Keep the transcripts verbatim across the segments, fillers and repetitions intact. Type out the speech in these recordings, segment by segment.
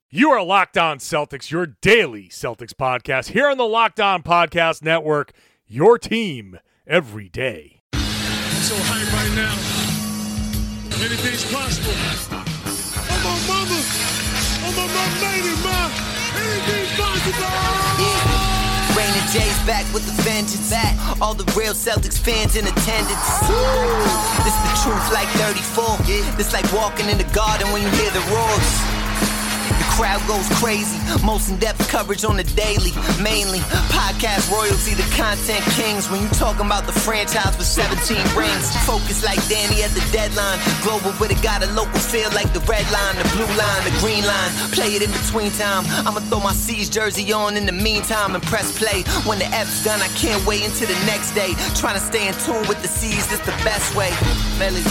You are Locked On Celtics, your daily Celtics podcast here on the Locked On Podcast Network, your team every day. I'm so hyped right now. Anything's possible. Oh, my mama. Oh, my mama made it, ma. Anything's possible. Yeah. Raina J's back with the vengeance. Back. All the real Celtics fans in attendance. Woo. This the truth like thirty-four. Yeah. This like walking in the garden when you hear the roars. The crowd goes crazy. Most in-depth coverage on the daily. Mainly podcast royalty, the content kings. When you talking about the franchise with seventeen rings. Focus like Danny at the deadline. Global with it, got a local feel like the red line, the blue line, the green line. Play it in between time. I'ma throw my C's jersey on in the meantime and press play. When the F's done, I can't wait until the next day. Trying to stay in tune with the C's, it's the best way. Melly.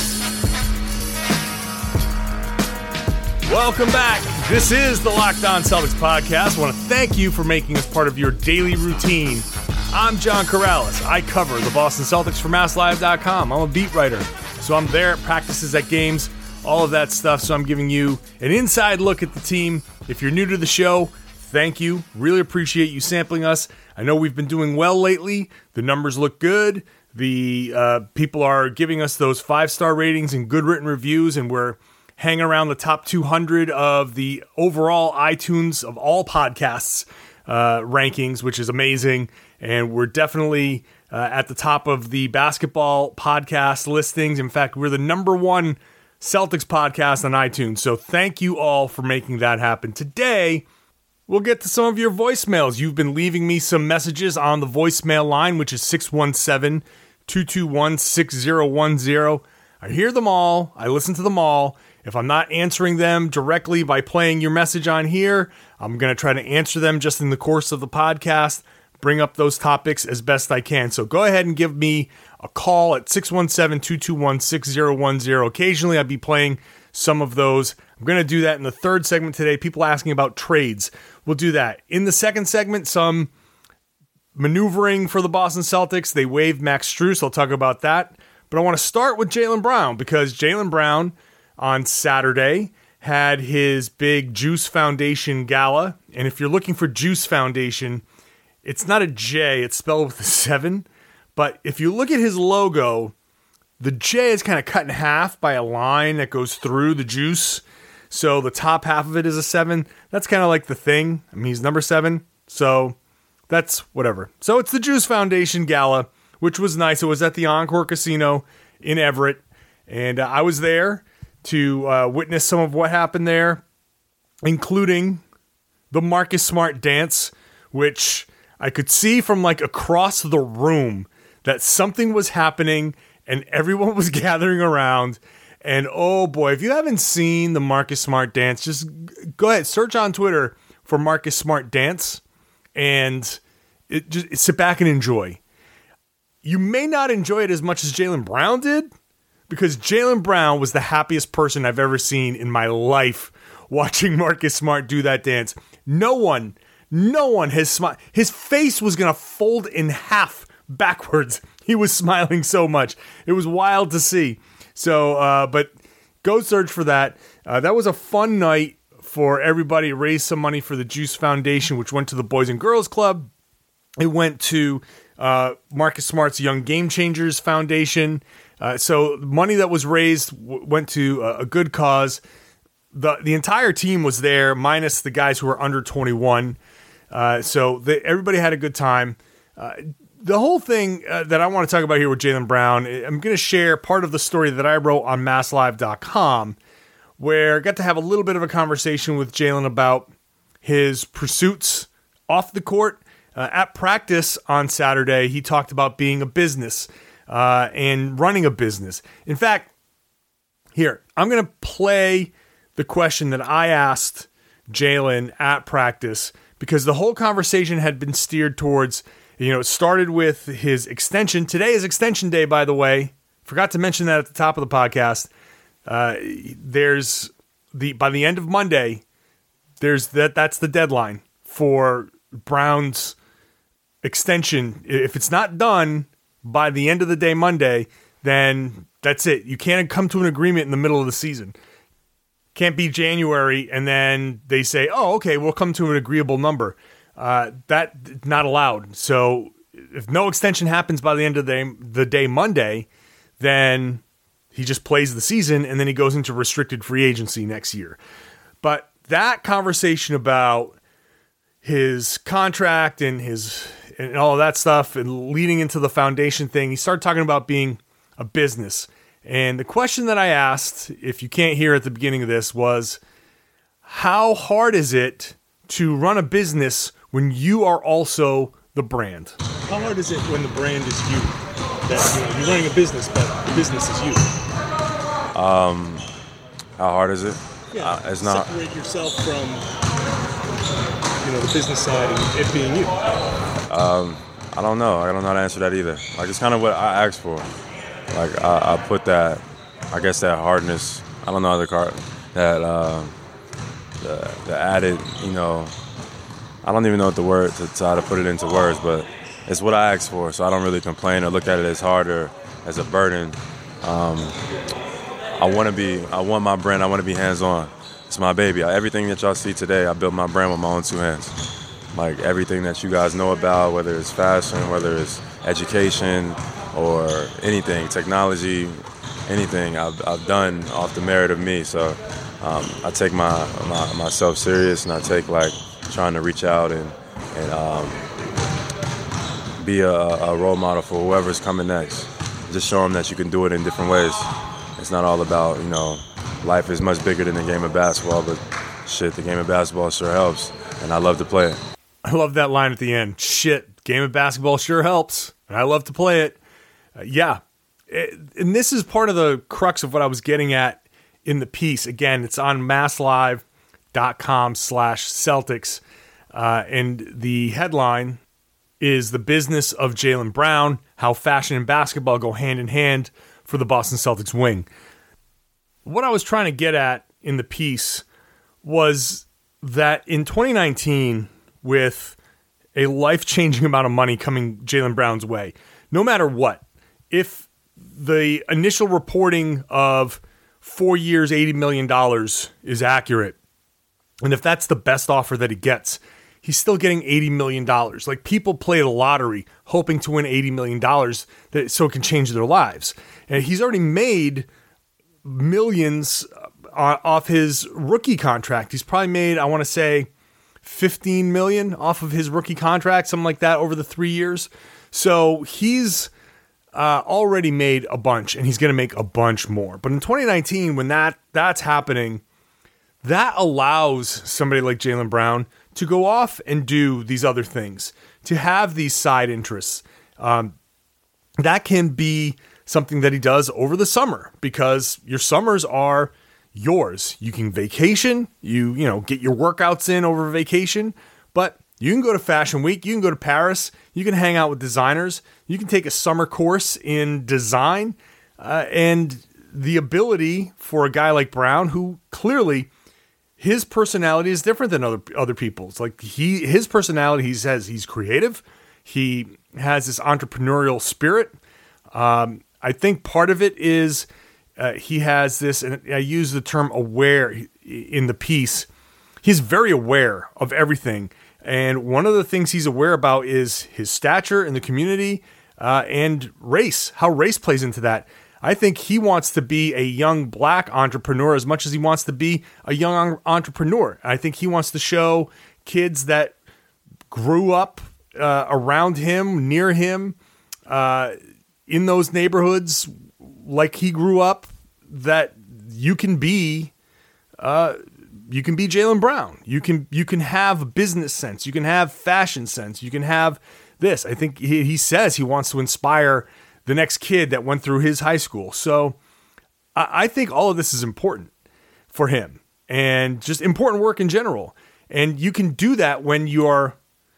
Welcome back. This is the Locked On Celtics podcast. I want to thank you for making us part of your daily routine. I'm John Corrales. I cover the Boston Celtics for Mass Live dot com. I'm a beat writer, so I'm there at practices, at games, all of that stuff. So I'm giving you an inside look at the team. If you're new to the show, thank you. Really appreciate you sampling us. I know we've been doing well lately. The numbers look good. The uh, people are giving us those five-star ratings and good written reviews, and we're hang around the top two hundred of the overall iTunes of all podcasts uh, rankings, which is amazing. And we're definitely uh, at the top of the basketball podcast listings. In fact, we're the number one Celtics podcast on iTunes. So thank you all for making that happen. Today, we'll get to some of your voicemails. You've been leaving me some messages on the voicemail line, which is six one seven, two two one, six zero one zero. I hear them all. I listen to them all. If I'm not answering them directly by playing your message on here, I'm going to try to answer them just in the course of the podcast, bring up those topics as best I can. So go ahead and give me a call at six one seven, two two one, six zero one zero. Occasionally, I'll be playing some of those. I'm going to do that in the third segment today. People asking about trades. We'll do that. In the second segment, some maneuvering for the Boston Celtics. They waived Max Strus. I'll talk about that. But I want to start with Jaylen Brown because Jaylen Brown on Saturday had his big Juice Foundation gala. And if you're looking for Juice Foundation, it's not a J, it's spelled with a seven. But if you look at his logo, the J is kind of cut in half by a line that goes through the juice. So the top half of it is a seven. That's kind of like the thing. I mean, he's number seven. So that's whatever. So it's the Juice Foundation gala, which was nice. It was at the Encore Casino in Everett. And uh, I was there to uh, witness some of what happened there, including the Marcus Smart dance, which I could see from like across the room that something was happening and everyone was gathering around. And oh boy, if you haven't seen the Marcus Smart dance, just go ahead, search on Twitter for Marcus Smart dance and it just sit back and enjoy. You may not enjoy it as much as Jaylen Brown did, because Jaylen Brown was the happiest person I've ever seen in my life watching Marcus Smart do that dance. No one, no one has smiled. His face was going to fold in half backwards. He was smiling so much. It was wild to see. So, uh, but go search for that. Uh, that was a fun night for everybody. Raise some money for the Juice Foundation, which went to the Boys and Girls Club. It went to uh, Marcus Smart's Young Game Changers Foundation. Uh, so money that was raised w- went to a, a good cause. The the entire team was there, minus the guys who were under twenty-one. Uh, so they, everybody had a good time. Uh, the whole thing uh, that I want to talk about here with Jaylen Brown, I'm going to share part of the story that I wrote on Mass Live dot com, where I got to have a little bit of a conversation with Jaylen about his pursuits off the court. Uh, at practice on Saturday, he talked about being a business uh, and running a business. In fact, here, I'm going to play the question that I asked Jaylen at practice, because the whole conversation had been steered towards, you know, it started with his extension. Today is extension day, by the way. Forgot to mention that at the top of the podcast. Uh, there's the by the end of Monday, there's that that's the deadline for Brown's extension. If it's not done by the end of the day Monday, then that's it. You can't come to an agreement in the middle of the season. can't be January, and then they say, oh, okay, we'll come to an agreeable number. Uh, that not allowed. So if no extension happens by the end of the day, the day Monday, then he just plays the season, and then he goes into restricted free agency next year. But that conversation about his contract and his and all of that stuff and leading into the foundation thing, he started talking about being a business. And the question that I asked, if you can't hear at the beginning of this, was how hard is it to run a business when you are also the brand? How hard is it when the brand is you? That you know, you're running a business, but the business is you. Um, how hard is it? Yeah, uh, it's not. Separate yourself from you know the business side and it being you. Um, I don't know. I don't know how to answer that either. Like it's kind of what I asked for. Like I, I put that, I guess that hardness. I don't know other card that uh, the the added. You know, I don't even know what the word to try to put it into words, but it's what I asked for. So I don't really complain or look at it as hard or as a burden. Um, I want to be. I want my brand. I want to be hands-on. It's my baby. Everything that y'all see today, I built my brand with my own two hands. Like everything that you guys know about, whether it's fashion, whether it's education, or anything, technology, anything, I've, I've done off the merit of me. So um, I take my, my myself serious, and I take like trying to reach out and and um, be a, a role model for whoever's coming next. Just show them that you can do it in different ways. It's not all about, you know, life is much bigger than the game of basketball, but shit, the game of basketball sure helps, and I love to play it. I love that line at the end. Shit, game of basketball sure helps, and I love to play it. Uh, yeah, it, and this is part of the crux of what I was getting at in the piece. Again, it's on masslive.com slash Celtics, uh, and the headline is The Business of Jaylen Brown, How Fashion and Basketball Go Hand in Hand for the Boston Celtics Wing. What I was trying to get at in the piece was that in twenty nineteen, with a life-changing amount of money coming Jaylen Brown's way, no matter what, if the initial reporting of four years, eighty million dollars is accurate, and if that's the best offer that he gets, he's still getting eighty million dollars. Like, people play the lottery hoping to win eighty million dollars that, so it can change their lives. And he's already made millions off his rookie contract. He's probably made, I want to say, fifteen million dollars off of his rookie contract, something like that, over the three years. So he's uh, already made a bunch, and he's going to make a bunch more. But in twenty nineteen, when that that's happening, that allows somebody like Jaylen Brown to go off and do these other things, to have these side interests. Um, that can be something that he does over the summer, because your summers are yours. You can vacation, you you know, get your workouts in over vacation, but you can go to Fashion Week, you can go to Paris, you can hang out with designers, you can take a summer course in design, uh, and the ability for a guy like Brown, who clearly his personality is different than other other people's. Like he, his personality, he says he's creative. He has this entrepreneurial spirit. Um, I think part of it is uh, he has this, and I use the term aware in the piece. He's very aware of everything. And one of the things he's aware about is his stature in the community uh, and race, how race plays into that. I think he wants to be a young black entrepreneur as much as he wants to be a young entrepreneur. I think he wants to show kids that grew up uh, around him, near him, uh, in those neighborhoods like he grew up, that you can be uh, you can be Jaylen Brown. You can you can have business sense. You can have fashion sense. You can have this. I think he, he says he wants to inspire the next kid that went through his high school. So I, I think all of this is important for him, and just important work in general. And you can do that when you're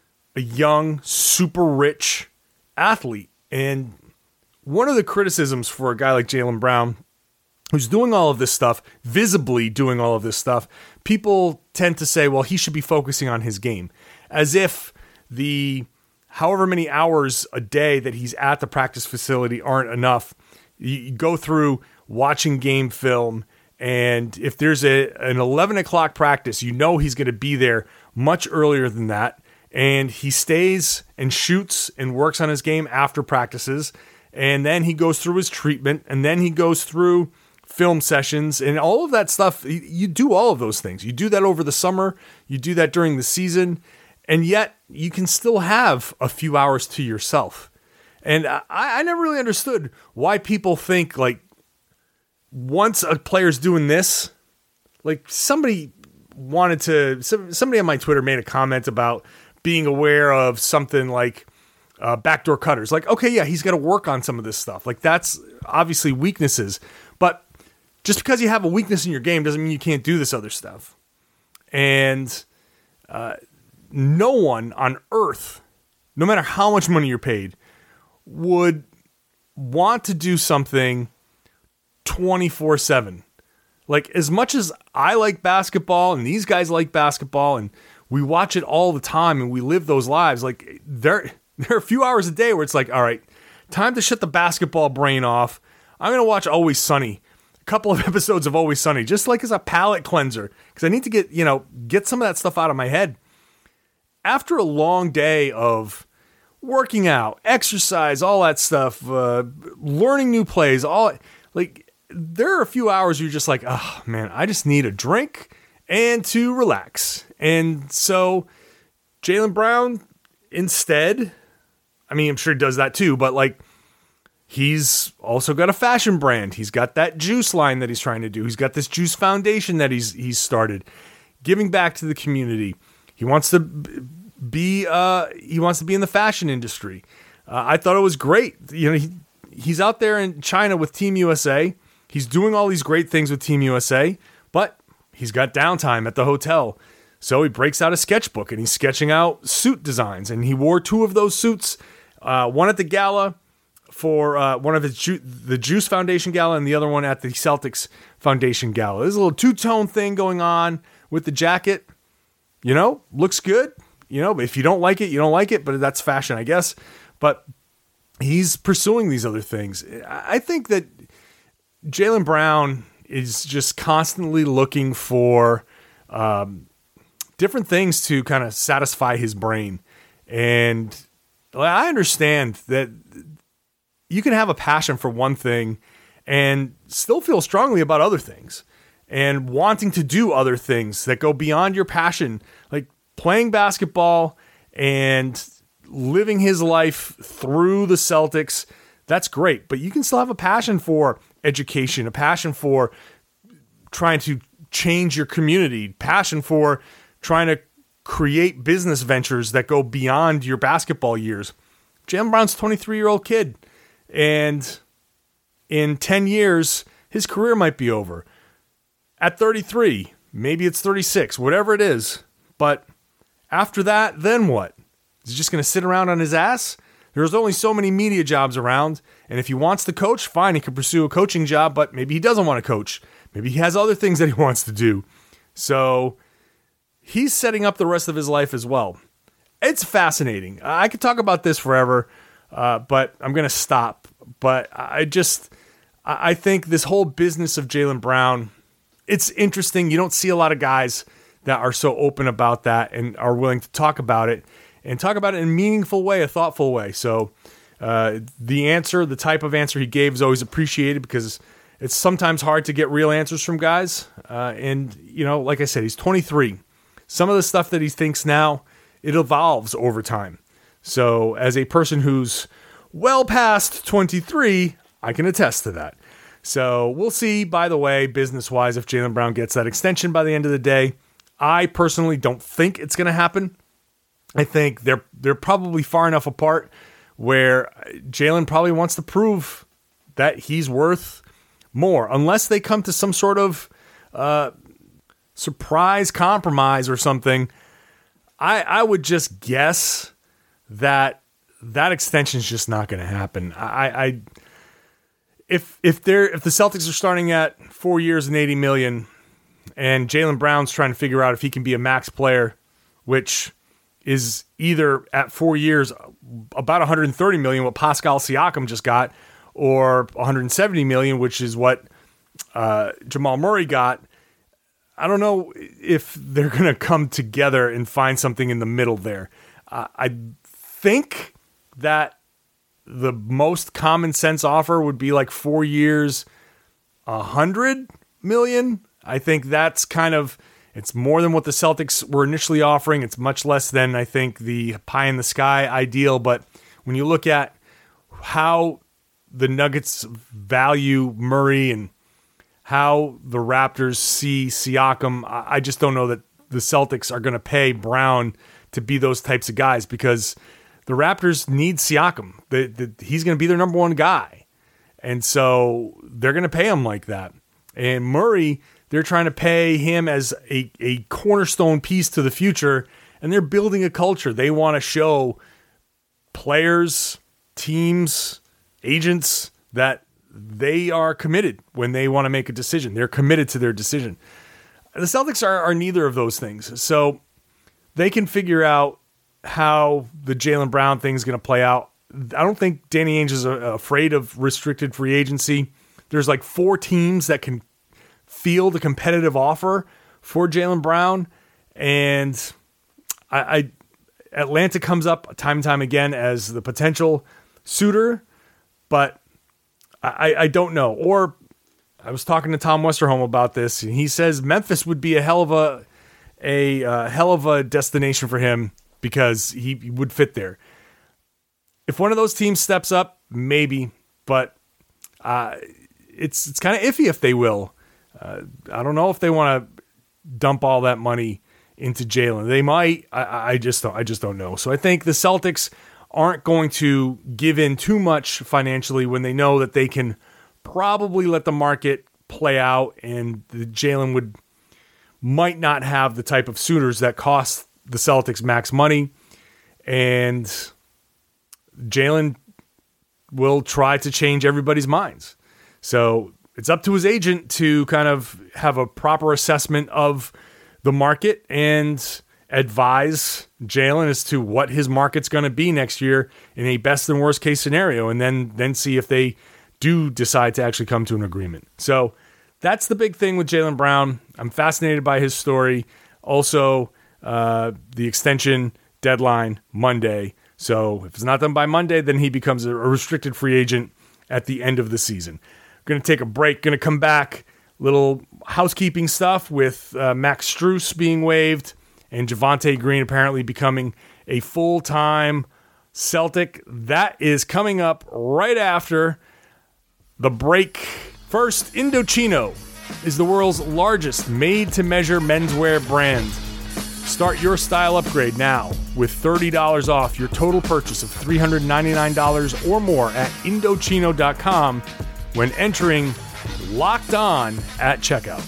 a young, super rich athlete. And one of the criticisms for a guy like Jaylen Brown, who's doing all of this stuff, visibly doing all of this stuff, people tend to say, well, he should be focusing on his game, as if the however many hours a day that he's at the practice facility aren't enough. You go through watching game film And if there's a an eleven o'clock practice, you know he's going to be there much earlier than that. And he stays and shoots and works on his game after practices. And then he goes through his treatment. And then he goes through film sessions and all of that stuff. You do all of those things. You do that over the summer. You do that during the season. And yet you can still have a few hours to yourself. And I, I never really understood why people think like once a player's doing this, like somebody wanted to, somebody on my Twitter made a comment about being aware of something like uh, backdoor cutters. Like, okay, yeah, he's got to work on some of this stuff. Like that's obviously weaknesses, but just because you have a weakness in your game doesn't mean you can't do this other stuff. And uh, no one on earth, no matter how much money you're paid, would want to do something twenty-four seven. Like as much as I like basketball and these guys like basketball and we watch it all the time and we live those lives, like there, there are a few hours a day where it's like, all right, time to shut the basketball brain off. I'm going to watch Always Sunny, a couple of episodes of Always Sunny, just like as a palate cleanser, because I need to get, you know, get some of that stuff out of my head. After a long day of working out, exercise, all that stuff, uh, learning new plays, all like there are a few hours you're just like, oh man, I just need a drink and to relax. And so Jaylen Brown instead, I mean, I'm sure he does that too, but like he's also got a fashion brand. He's got that juice line that he's trying to do. He's got this juice foundation that he's, he's started giving back to the community. He wants to be, uh, he wants to be in the fashion industry. Uh, I thought it was great. You know, he, he's out there in China with Team U S A. He's doing all these great things with Team U S A, but he's got downtime at the hotel. So he breaks out a sketchbook and he's sketching out suit designs. And he wore two of those suits, uh, one at the gala for uh, one of his Ju- the Juice Foundation gala and the other one at the Celtics Foundation gala. There's a little two-tone thing going on with the jacket. You know, looks good. You know, if you don't like it, you don't like it, but that's fashion, I guess. But he's pursuing these other things. I think that Jaylen Brown is just constantly looking for um, different things to kind of satisfy his brain. And I understand that you can have a passion for one thing and still feel strongly about other things and wanting to do other things that go beyond your passion, like playing basketball and living his life through the Celtics. That's great, but you can still have a passion for education, a passion for trying to change your community, passion for trying to create business ventures that go beyond your basketball years. Jaylen Brown's a twenty-three-year-old kid, and in ten years, his career might be over. At thirty-three, maybe it's thirty-six, whatever it is. But after that, then what? Is he just going to sit around on his ass? There's only so many media jobs around, and if he wants to coach, fine, he can pursue a coaching job, but maybe he doesn't want to coach. Maybe he has other things that he wants to do. So he's setting up the rest of his life as well. It's fascinating. I could talk about this forever, uh, but I'm going to stop. But I just, I think this whole business of Jaylen Brown, it's interesting. You don't see a lot of guys that are so open about that and are willing to talk about it. And talk about it in a meaningful way, a thoughtful way. So uh, the answer, the type of answer he gave is always appreciated because it's sometimes hard to get real answers from guys. Uh, and, you know, like I said, he's twenty-three. Some of the stuff that he thinks now, it evolves over time. So as a person who's well past twenty-three, I can attest to that. So we'll see, by the way, business-wise, if Jaylen Brown gets that extension by the end of the day. I personally don't think it's going to happen. I think they're they're probably far enough apart where Jaylen probably wants to prove that he's worth more, unless they come to some sort of uh, surprise compromise or something. I I would just guess that that extension is just not going to happen. I, I if if they're if the Celtics are starting at four years and eighty million, and Jaylen Brown's trying to figure out if he can be a max player, which is either at four years about one hundred thirty million, what Pascal Siakam just got, or one hundred seventy million, which is what uh, Jamal Murray got, I don't know if they're going to come together and find something in the middle there. Uh, I think that the most common sense offer would be like four years, a hundred million. I think that's kind of, it's more than what the Celtics were initially offering. It's much less than, I think, the pie in the sky ideal. But when you look at how the Nuggets value Murray and how the Raptors see Siakam, I just don't know that the Celtics are going to pay Brown to be those types of guys, because the Raptors need Siakam. The, the, he's going to be their number one guy. And so they're going to pay him like that. And Murray, they're trying to pay him as a, a cornerstone piece to the future, and they're building a culture. They want to show players, teams, agents that they are committed when they want to make a decision. They're committed to their decision. The Celtics are, are neither of those things. So they can figure out how the Jaylen Brown thing is going to play out. I don't think Danny Ainge is afraid of restricted free agency. There's like four teams that can field a competitive offer for Jaylen Brown. And I, I Atlanta comes up time and time again as the potential suitor, but I, I don't know. Or I was talking to Tom Westerholm about this, and he says Memphis would be a hell of a a uh, hell of a destination for him because he, he would fit there. If one of those teams steps up, maybe, but uh, it's it's kind of iffy if they will. Uh, I don't know if they want to dump all that money into Jaylen. They might. I, I just don't. I just don't know. So I think the Celtics aren't going to give in too much financially when they know that they can probably let the market play out, and the Jaylen would might not have the type of suitors that cost the Celtics max money, and Jaylen will try to change everybody's minds. So it's up to his agent to kind of have a proper assessment of the market and advise Jaylen as to what his market's going to be next year in a best and worst case scenario, and then then see if they do decide to actually come to an agreement. So that's the big thing with Jaylen Brown. I'm fascinated by his story. Also, uh, the extension deadline Monday. So if it's not done by Monday, then he becomes a restricted free agent at the end of the season. We're going to take a break. Going to come back. Little housekeeping stuff with uh, Max Strus being waived and Javonte Green apparently becoming a full-time Celtic. That is coming up right after the break. First, Indochino is the world's largest made-to-measure menswear brand. Start your style upgrade now with thirty dollars off your total purchase of three hundred ninety-nine dollars or more at Indochino dot com when entering Locked On at checkout.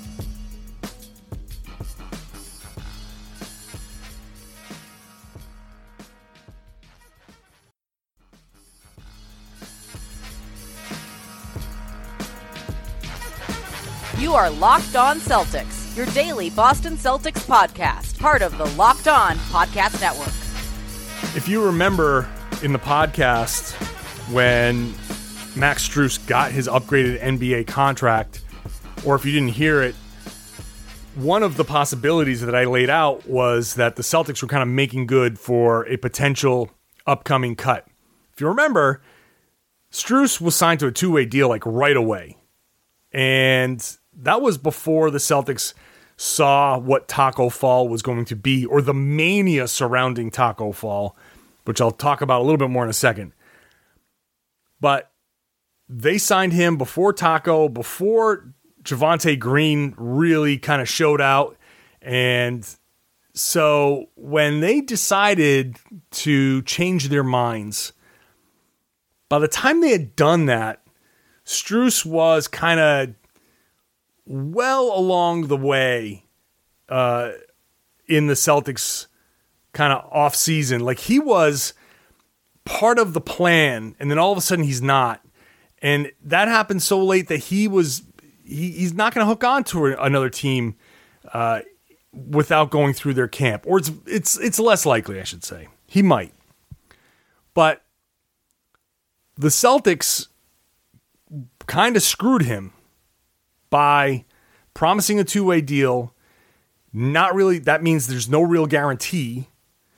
You are Locked On Celtics, your daily Boston Celtics podcast, part of the Locked On Podcast Network. If you remember in the podcast when Max Strus got his upgraded N B A contract, or if you didn't hear it, one of the possibilities that I laid out was that the Celtics were kind of making good for a potential upcoming cut. If you remember, Strus was signed to a two-way deal like right away. And that was before the Celtics saw what Taco Fall was going to be, or the mania surrounding Taco Fall, which I'll talk about a little bit more in a second. But they signed him before Taco, before Javonte Green really kind of showed out. And so when they decided to change their minds, by the time they had done that, Strus was kind of well along the way uh, in the Celtics kind of off season. Like he was part of the plan, and then all of a sudden he's not. And that happened so late that he was he, he's not going to hook on to another team uh, without going through their camp. Or it's it's it's less likely, I should say. He might. But the Celtics kind of screwed him by promising a two-way deal. Not really, that means there's no real guarantee,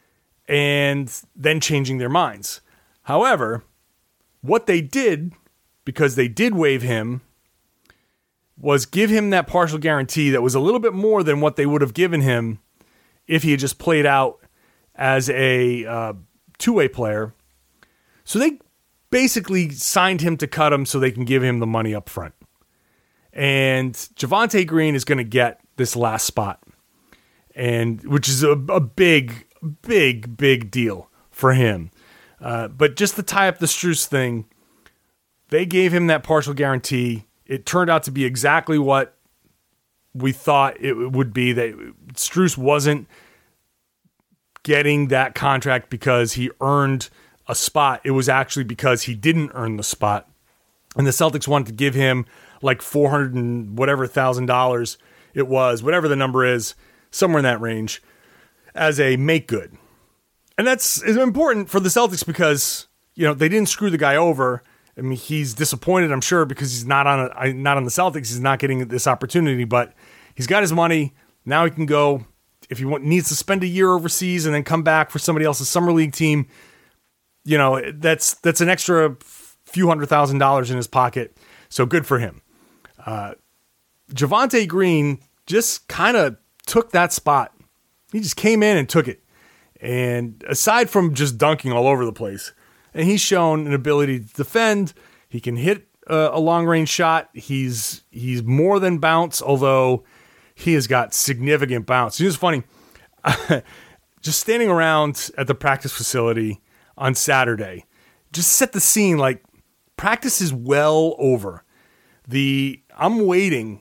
and then changing their minds. However, what they did, because they did waive him, was give him that partial guarantee that was a little bit more than what they would have given him if he had just played out as a uh, two-way player. So they basically signed him to cut him so they can give him the money up front. And Javonte Green is going to get this last spot, and which is a, a big, big, big deal for him. Uh, but just to tie up the Strus thing, they gave him that partial guarantee. It turned out to be exactly what we thought it would be, that Strus wasn't getting that contract because he earned a spot. It was actually because he didn't earn the spot. And the Celtics wanted to give him like four hundred and whatever thousand dollars it was, whatever the number is, somewhere in that range, as a make good. And that's is important for the Celtics because, you know, they didn't screw the guy over. I mean, he's disappointed, I'm sure, because he's not on a, not on the Celtics. He's not getting this opportunity, but he's got his money. Now he can go, if he want, needs to spend a year overseas and then come back for somebody else's summer league team. You know, that's that's an extra few hundred thousand dollars in his pocket. So good for him. Uh, Javonte Green just kind of took that spot. He just came in and took it. And aside from just dunking all over the place, and he's shown an ability to defend. He can hit a, a long-range shot. He's he's more than bounce, although he has got significant bounce. It's funny. Just standing around at the practice facility on Saturday, just set the scene like practice is well over. The I'm waiting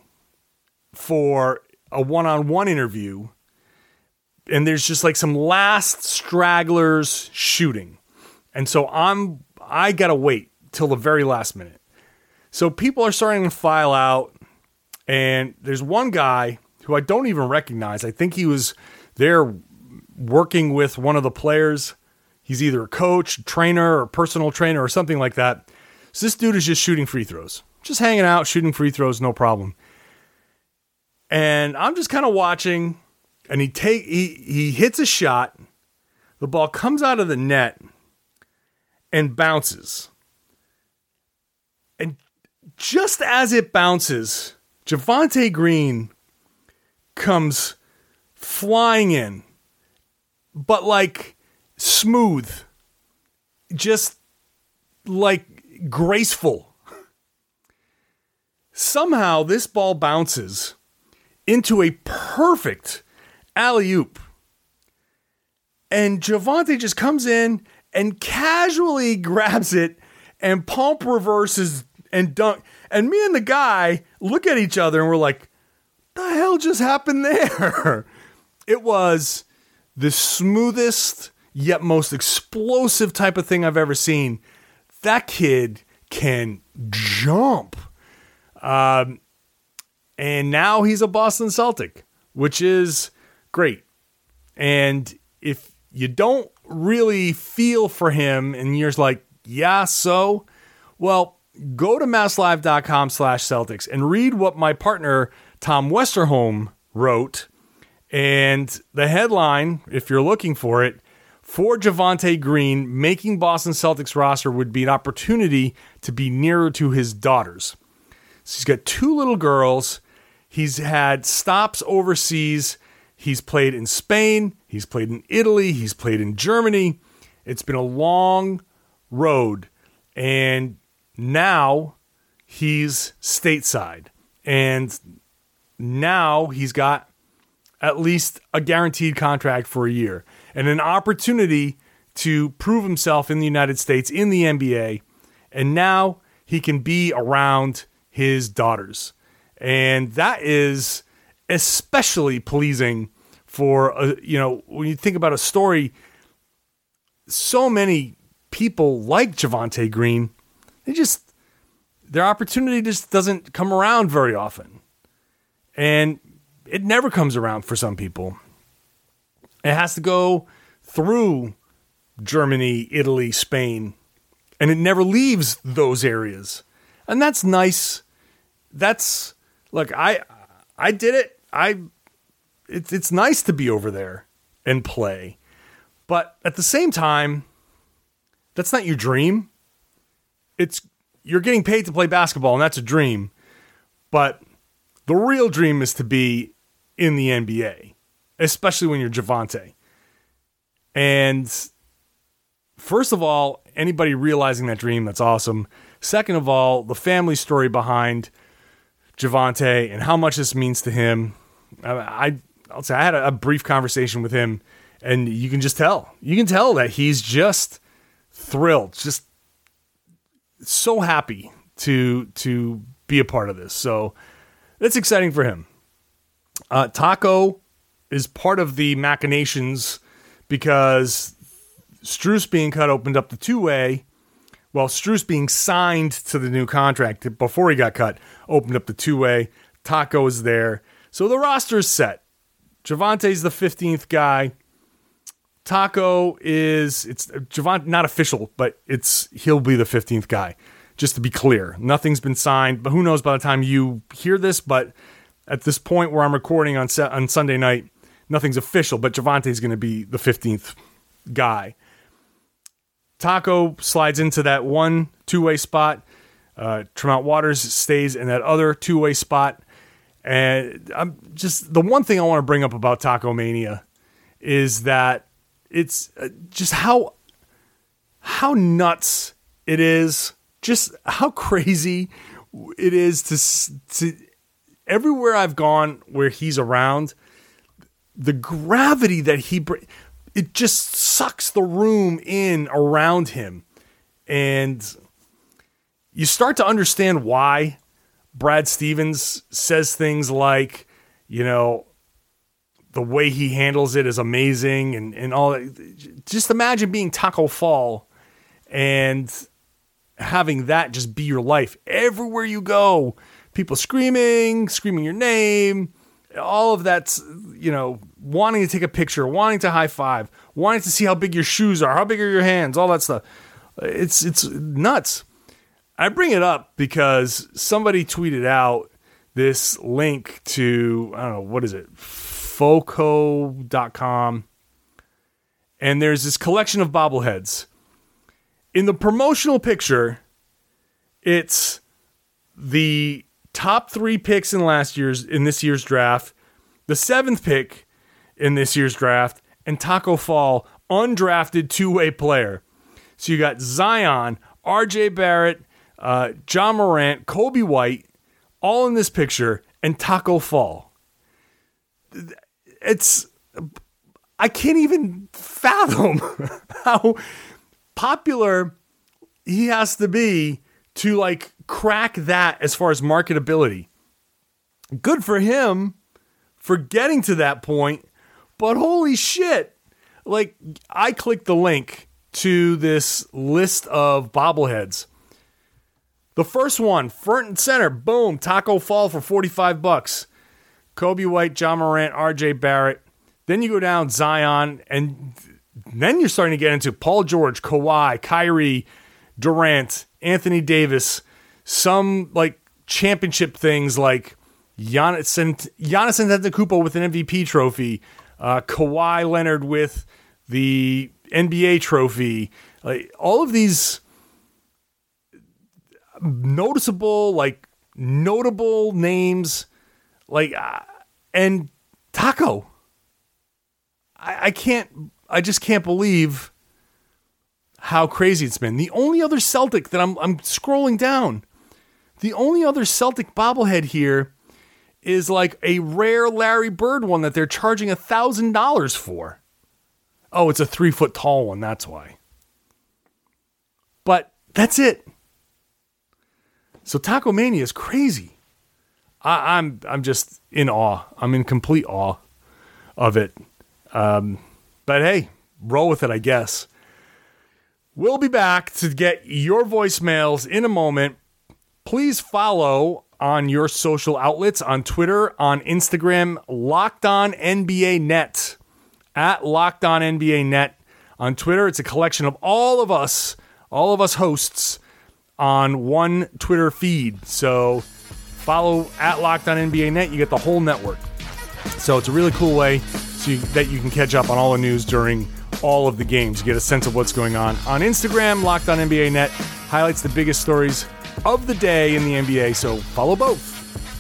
for a one-on-one interview, and there's just like some last stragglers shooting. And so I'm I gotta wait till the very last minute. So people are starting to file out, and there's one guy who I don't even recognize. I think he was there working with one of the players. He's either a coach, trainer, or personal trainer, or something like that. So this dude is just shooting free throws. Just hanging out, shooting free throws, no problem. And I'm just kind of watching, and he take he he hits a shot. The ball comes out of the net and bounces. And just as it bounces, Javonte Green comes flying in, but like smooth, just like graceful. Somehow this ball bounces into a perfect alley-oop. And Javonte just comes in and casually grabs it and pump reverses and dunk. And me and the guy look at each other and we're like, the hell just happened there? It was the smoothest yet most explosive type of thing I've ever seen. That kid can jump. Um, and now he's a Boston Celtic, which is great. And if you don't really feel for him and you're like, yeah, so, well, go to masslive.com slash Celtics and read what my partner, Tom Westerholm, wrote. And the headline, if you're looking for it, for Javonte Green, making Boston Celtics roster would be an opportunity to be nearer to his daughters. So he's got two little girls. He's had stops overseas. He's played in Spain. He's played in Italy. He's played in Germany. It's been a long road. And now he's stateside. And now he's got at least a guaranteed contract for a year and an opportunity to prove himself in the United States, in the N B A. And now he can be around his daughters. And that is especially pleasing for, a, you know, when you think about a story, so many people like Javonte Green, they just, their opportunity just doesn't come around very often. And it never comes around for some people. It has to go through Germany, Italy, Spain, and it never leaves those areas. And that's nice. That's look, I I did it. I it's it's nice to be over there and play. But at the same time, that's not your dream. It's you're getting paid to play basketball, and that's a dream. But the real dream is to be in the N B A, especially when you're Javonte. And first of all, anybody realizing that dream, that's awesome. Second of all, the family story behind Javonte and how much this means to him. I, I I'll say I had a, a brief conversation with him, and you can just tell. You can tell that he's just thrilled, just so happy to to be a part of this. So it's exciting for him. Uh, Taco is part of the machinations because Strus being cut opened up the two-way, while Strus being signed to the new contract before he got cut opened up the two-way. Taco is there. So the roster's set. Javonte's the fifteenth guy. Taco is, it's Javonte, not official, but it's he'll be the fifteenth guy. Just to be clear, nothing's been signed, but who knows by the time you hear this, but at this point where I'm recording on on Sunday night, nothing's official, but Javonte's going to be the fifteenth guy. Taco slides into that one two-way spot. Uh, Tremont Waters stays in that other two-way spot. And I'm just, the one thing I want to bring up about Taco Mania is that it's just how, how nuts it is. Just how crazy it is to, to everywhere I've gone where he's around, the gravity that he brings, it just sucks the room in around him. And you start to understand why Brad Stevens says things like, you know, the way he handles it is amazing and, and all that. Just imagine being Taco Fall and having that just be your life. Everywhere you go, people screaming, screaming your name, all of that's, you know, wanting to take a picture, wanting to high five, wanting to see how big your shoes are, how big are your hands, all that stuff. It's it's nuts. I bring it up because somebody tweeted out this link to, I don't know, what is it? Foco dot com. And there's this collection of bobbleheads. In the promotional picture, it's the top three picks in last year's in this year's draft, the seventh pick in this year's draft, and Taco Fall, undrafted two-way player. So you got Zion, R J Barrett, uh, John Morant, Kobe White, all in this picture, and Taco Fall. It's, I can't even fathom how popular he has to be to like crack that as far as marketability. Good for him for getting to that point, but holy shit. Like, I clicked the link to this list of bobbleheads. The first one, front and center, boom, Taco Fall for forty-five bucks. Kobe White, John Morant, R J Barrett. Then you go down Zion, and then you're starting to get into Paul George, Kawhi, Kyrie, Durant, Anthony Davis, some like championship things like Giannis, Giannis Antetokounmpo with an M V P trophy, uh, Kawhi Leonard with the N B A trophy, like all of these noticeable, like notable names, like uh, and Taco. I, I can't. I just can't believe how crazy it's been. The only other Celtic that I'm I'm scrolling down, the only other Celtic bobblehead here is like a rare Larry Bird one that they're charging a thousand dollars for. Oh, it's a three foot tall one. That's why. But that's it. So Taco Mania is crazy. I, I'm I'm just in awe. I'm in complete awe of it. Um, but hey, roll with it, I guess. We'll be back to get your voicemails in a moment. Please follow on your social outlets, on Twitter, on Instagram, Locked On N B A Net, at Locked On N B A Net. On Twitter, it's a collection of all of us, all of us hosts on one Twitter feed. So follow at Locked On N B A Net. You get the whole network. So it's a really cool way so you, that you can catch up on all the news during all of the games. You get a sense of what's going on. On Instagram, Locked On N B A Net highlights the biggest stories of the day in the N B A, so follow both.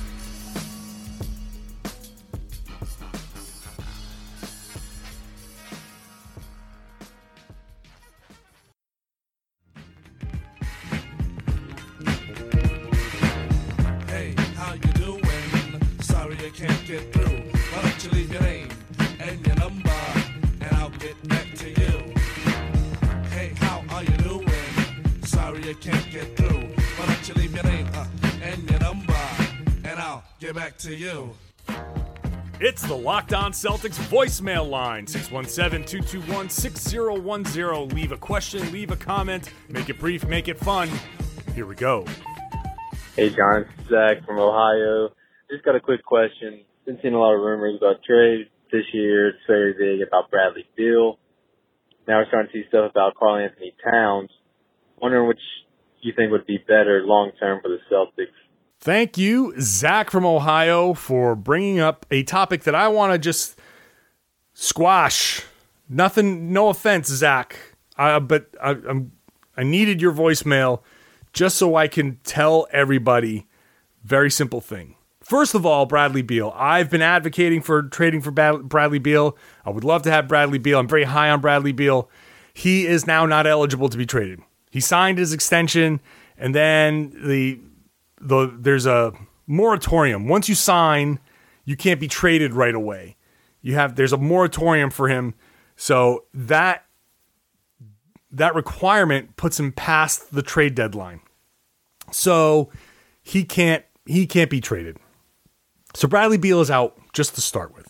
Hey, how you doing? Sorry I can't get through. Why don't you leave your name and your number, and I'll get back to you. Hey, how are you doing? Sorry I can't get through. Why don't you leave your name uh, and your number, and I'll get back to you. It's the Locked On Celtics voicemail line, six one seven, two two one, six zero one zero. Leave a question, leave a comment, make it brief, make it fun. Here we go. Hey, John, it's Zach from Ohio. Just got a quick question. Been seeing a lot of rumors about trades this year. It's very big about Bradley Beal. Now we're starting to see stuff about Karl Anthony Towns. Wondering which you think would be better long-term for the Celtics. Thank you, Zach from Ohio, for bringing up a topic that I want to just squash. Nothing, no offense, Zach, uh, but I, I'm, I needed your voicemail just so I can tell everybody very simple thing. First of all, Bradley Beal. I've been advocating for trading for Bradley Beal. I would love to have Bradley Beal. I'm very high on Bradley Beal. He is now not eligible to be traded. He signed his extension, and then the the there's a moratorium. Once you sign, you can't be traded right away. You have there's a moratorium for him, so that that requirement puts him past the trade deadline. So he can't he can't be traded. So Bradley Beal is out just to start with.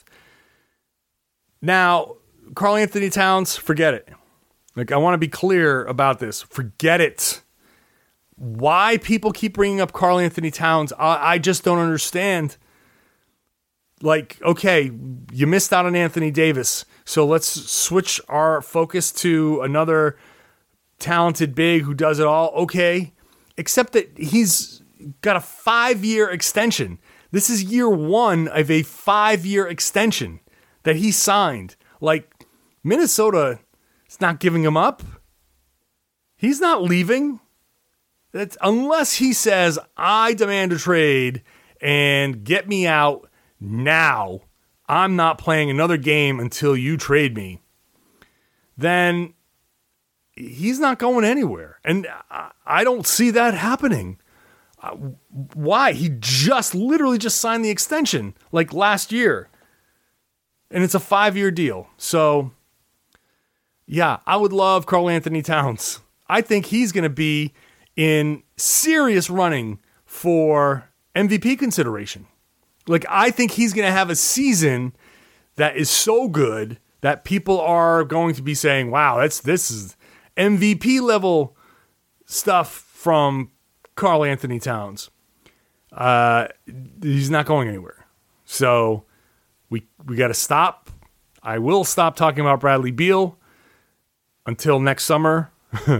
Now, Karl Anthony Towns, forget it. Like, I want to be clear about this. Forget it. Why people keep bringing up Karl Anthony Towns, I, I just don't understand. Like, okay, you missed out on Anthony Davis, so let's switch our focus to another talented big who does it all. Okay, except that he's got a five-year extension. This is year one of a five-year extension that he signed. Like, Minnesota is not giving him up. He's not leaving. That's, unless he says, I demand a trade and get me out now. I'm not playing another game until you trade me. Then he's not going anywhere. And I don't see that happening. Uh, why? He just literally just signed the extension like last year. And it's a five-year deal. So, yeah, I would love Karl Anthony Towns. I think he's going to be in serious running for M V P consideration. Like, I think he's going to have a season that is so good that people are going to be saying, wow, that's this is M V P level stuff from Karl Anthony Towns. Uh, he's not going anywhere. So we we got to stop. I will stop talking about Bradley Beal until next summer.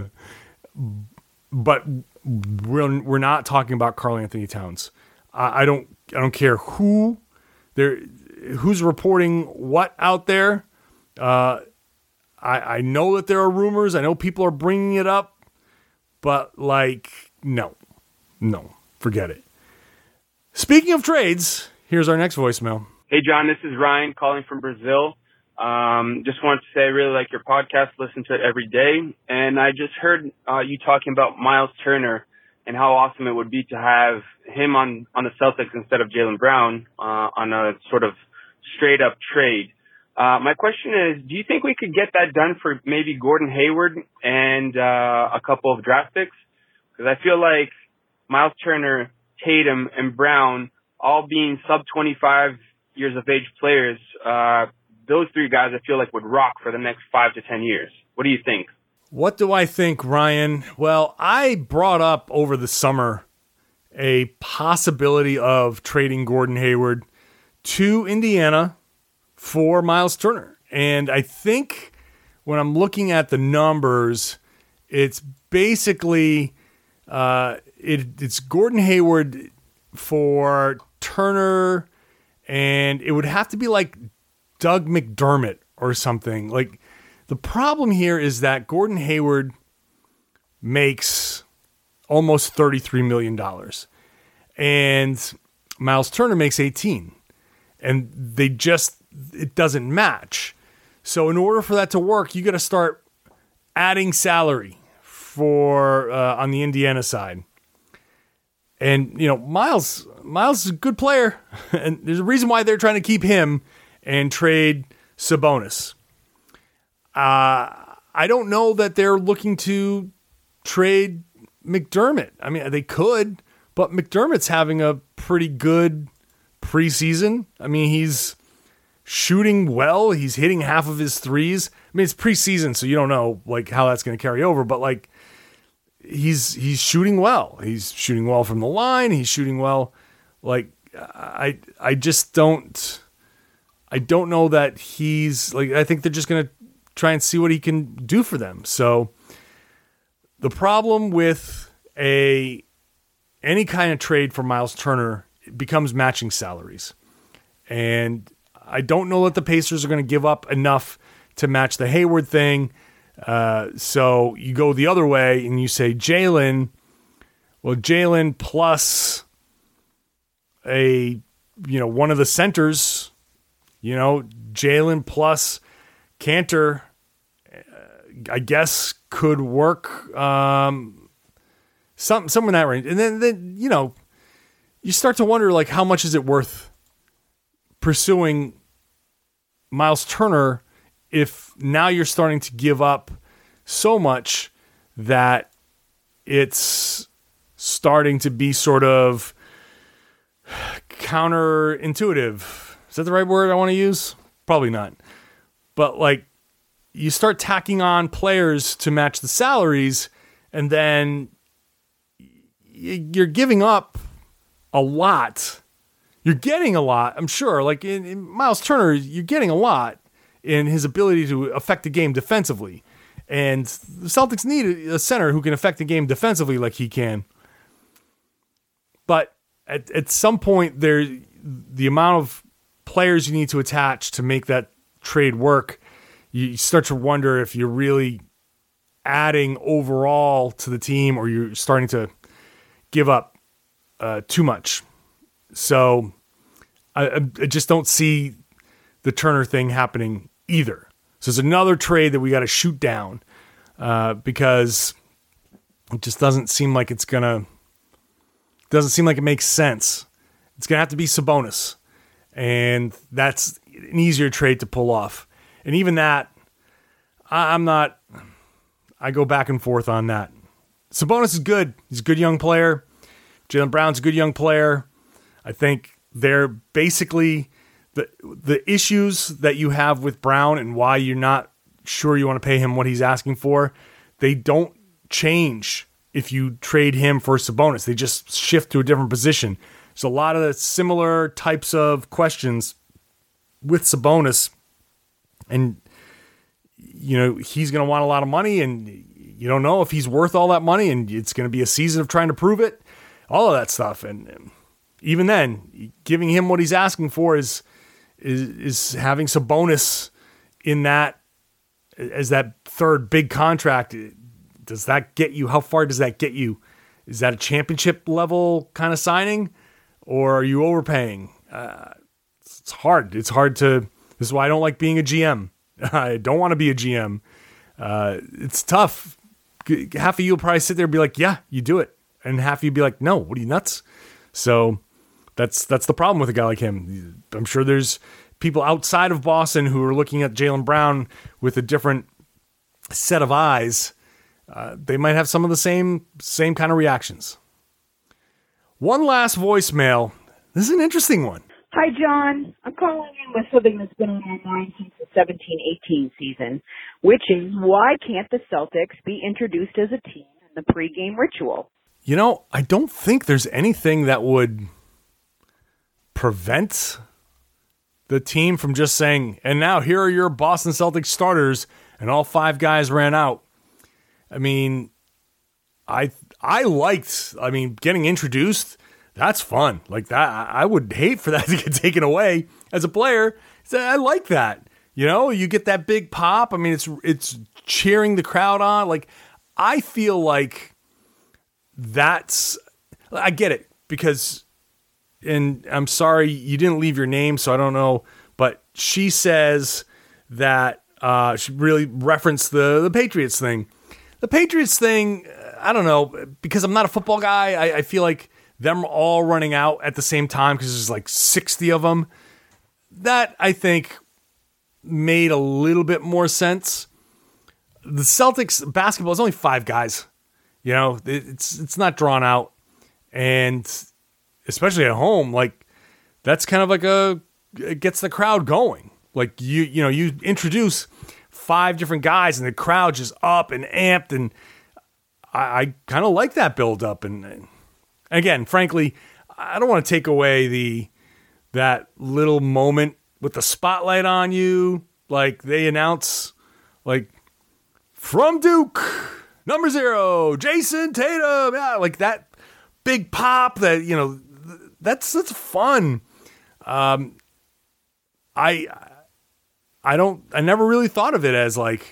But we're we're not talking about Karl Anthony Towns. I, I don't I don't care who there who's reporting what out there. Uh, I I know that there are rumors. I know people are bringing it up, but like no, no, forget it. Speaking of trades, here's our next voicemail. Hey John, this is Ryan calling from Brazil. Um, just wanted to say I really like your podcast, listen to it every day. And I just heard uh, you talking about Miles Turner and how awesome it would be to have him on, on the Celtics instead of Jaylen Brown uh, on a sort of straight up trade. Uh, my question is, do you think we could get that done for maybe Gordon Hayward and uh, a couple of draft picks? Because I feel like Miles Turner, Tatum, and Brown all being sub twenty-five years of age players, uh, those three guys I feel like would rock for the next five to ten years. What do you think? What do I think, Ryan? Well, I brought up over the summer a possibility of trading Gordon Hayward to Indiana for Miles Turner. And I think when I'm looking at the numbers, it's basically uh, it, it's Gordon Hayward for Turner, and it would have to be like Doug McDermott or something. Like, the problem here is that Gordon Hayward makes almost thirty-three million dollars, and Miles Turner makes eighteen, and they just, it doesn't match. So in order for that to work, you got to start adding salary for uh, on the Indiana side. And, you know, Miles, Miles is a good player, and there's a reason why they're trying to keep him and trade Sabonis. Uh, I don't know that they're looking to trade McDermott. I mean, they could, but McDermott's having a pretty good preseason. I mean, he's shooting well. He's hitting half of his threes. I mean, it's preseason, so you don't know like how that's going to carry over, but like he's he's shooting well. He's shooting well from the line. He's shooting well. Like I I just don't I don't know that he's like I think they're just going to try and see what he can do for them. So the problem with a any kind of trade for Miles Turner becomes matching salaries. And I don't know that the Pacers are going to give up enough to match the Hayward thing. Uh, so you go the other way and you say Jalen, well, Jalen plus a, you know, one of the centers, you know, Jalen plus Cantor, uh, I guess could work. Um, some, somewhere in that range. And then, then, you know, you start to wonder, like, how much is it worth pursuing Miles Turner if now you're starting to give up so much that it's starting to be sort of counterintuitive. Is that the right word I want to use? Probably not. But like you start tacking on players to match the salaries, and then you're giving up a lot. You're getting a lot, I'm sure. Like in, in Miles Turner, you're getting a lot in his ability to affect the game defensively. And the Celtics need a center who can affect the game defensively like he can. But at, at some point, there, the amount of players you need to attach to make that trade work, you start to wonder if you're really adding overall to the team or you're starting to give up uh, too much. So I, I just don't see the Turner thing happening either. So it's another trade that we got to shoot down uh, because it just doesn't seem like it's gonna. Doesn't seem like it makes sense. It's gonna have to be Sabonis, and that's an easier trade to pull off. And even that, I, I'm not. I go back and forth on that. Sabonis is good. He's a good young player. Jaylen Brown's a good young player. I think they're basically the the issues that you have with Brown and why you're not sure you want to pay him what he's asking for. They don't change if you trade him for Sabonis. They just shift to a different position. There's a lot of similar types of questions with Sabonis, and you know he's going to want a lot of money, and you don't know if he's worth all that money, and it's going to be a season of trying to prove it. All of that stuff, and even then, giving him what he's asking for is is is having Sabonis in that as that third big contract. Does that get you? How far does that get you? Is that a championship level kind of signing, or are you overpaying? Uh, it's hard. It's hard to. This is why I don't like being a G M. I don't want to be a G M. Uh, it's tough. Half of you will probably sit there and be like, "Yeah, you do it," and half of you be like, "No, what are you nuts?" So that's that's the problem with a guy like him. I'm sure there's people outside of Boston who are looking at Jaylen Brown with a different set of eyes. Uh, they might have some of the same same kind of reactions. One last voicemail. This is an interesting one. Hi, John. I'm calling in with something that's been on my mind since the seventeen eighteen season, which is why can't the Celtics be introduced as a team in the pregame ritual? You know, I don't think there's anything that would prevent the team from just saying, and now here are your Boston Celtics starters, and all five guys ran out. I mean, I I liked, I mean, getting introduced, That's fun. Like that, I would hate for that to get taken away as a player. I like that. You know, you get that big pop. I mean, it's it's cheering the crowd on. Like, I feel like that's, I get it because, and I'm sorry you didn't leave your name, so I don't know, but she says that uh, she really referenced the, the Patriots thing. The Patriots thing, I don't know, because I'm not a football guy, I, I feel like them all running out at the same time because there's like sixty of them. That, I think, made a little bit more sense. The Celtics basketball is only five guys. You know, it's it's not drawn out. And especially at home, like, that's kind of like a, it gets the crowd going. Like, you you know, you introduce five different guys and the crowd just up and amped, and I, I kind of like that build up. And, and again, frankly, I don't want to take away the that little moment with the spotlight on you. Like, they announce, like, from Duke, number zero, Jason Tatum. Yeah, like that big pop that, you know, that's that's fun. Um, I I don't I never really thought of it as like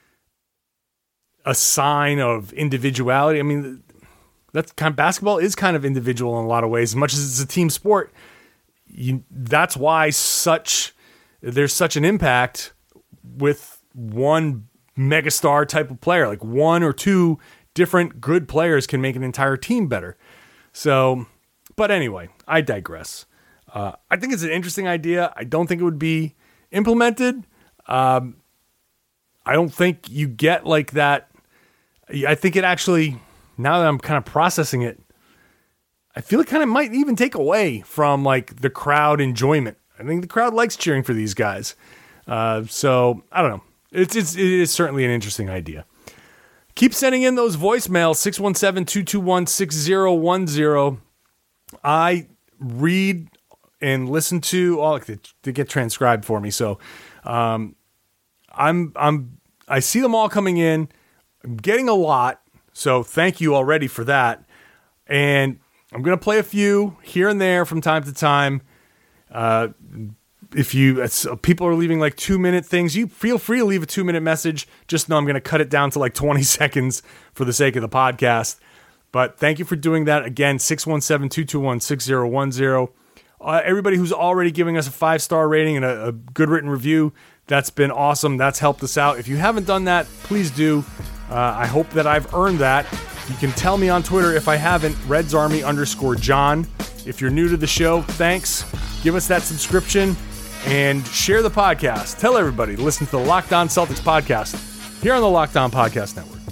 a sign of individuality. I mean, that's kind of, basketball is kind of individual in a lot of ways. As much as it's a team sport, you, that's why such there's such an impact with one megastar type of player. Like, one or two different good players can make an entire team better. So, but anyway, I digress. Uh, I think it's an interesting idea. I don't think it would be implemented. Um, I don't think you get like that. I think it actually, now that I'm kind of processing it, I feel it kind of might even take away from like the crowd enjoyment. I think the crowd likes cheering for these guys. Uh, so I don't know. It's, it's, it is certainly an interesting idea. Keep sending in those voicemails, six one seven, two two one, six zero one zero. I read and listen to all, they, they get transcribed for me. So um, I'm, I'm, I see them all coming in. I'm getting a lot. So thank you already for that. And I'm going to play a few here and there from time to time. Uh, if you, it's, uh, people are leaving like two minute things, you feel free to leave a two minute message. Just know I'm going to cut it down to like twenty seconds for the sake of the podcast. But thank you for doing that. Again, six one seven, two two one, six zero one zero. Uh, everybody who's already giving us a five-star rating and a, a good written review, that's been awesome. That's helped us out. If you haven't done that, please do. Uh, I hope that I've earned that. You can tell me on Twitter if I haven't, Reds Army underscore John. If you're new to the show, thanks. Give us that subscription and share the podcast. Tell everybody to listen to the Locked On Celtics podcast here on the Locked On Podcast Network.